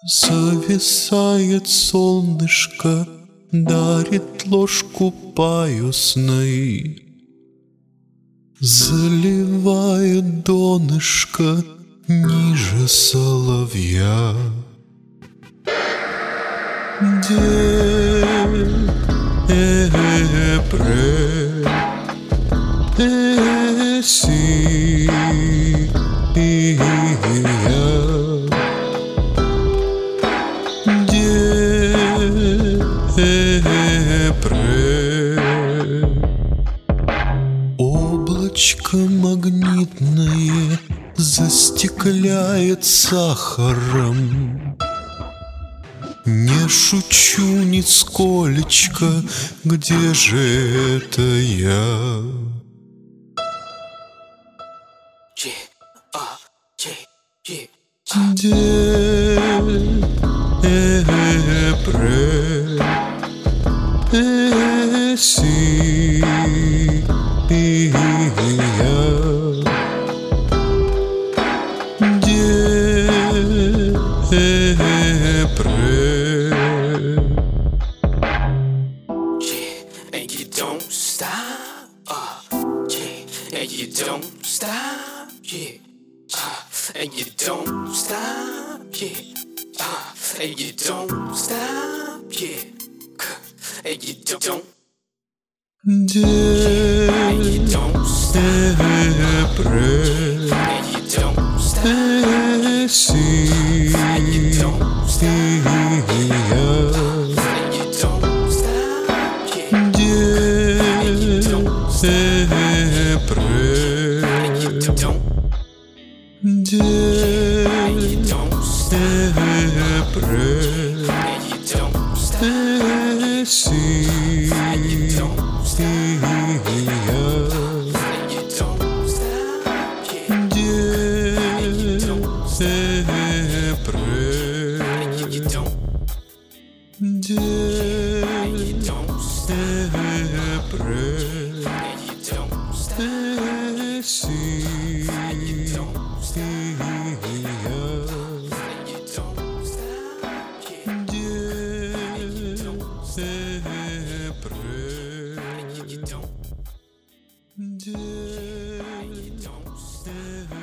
Зависает солнышко, дарит ложку паюсной, заливает донышко ниже соловья. Облачко магнитное застекляет сахаром. Не шучу нисколечко, где же это я? And you don't stop, and you don't stop, and you don't stop, and you don't stop, and you don't. And you don't stop, and you don't stop, and you don't stop. Don't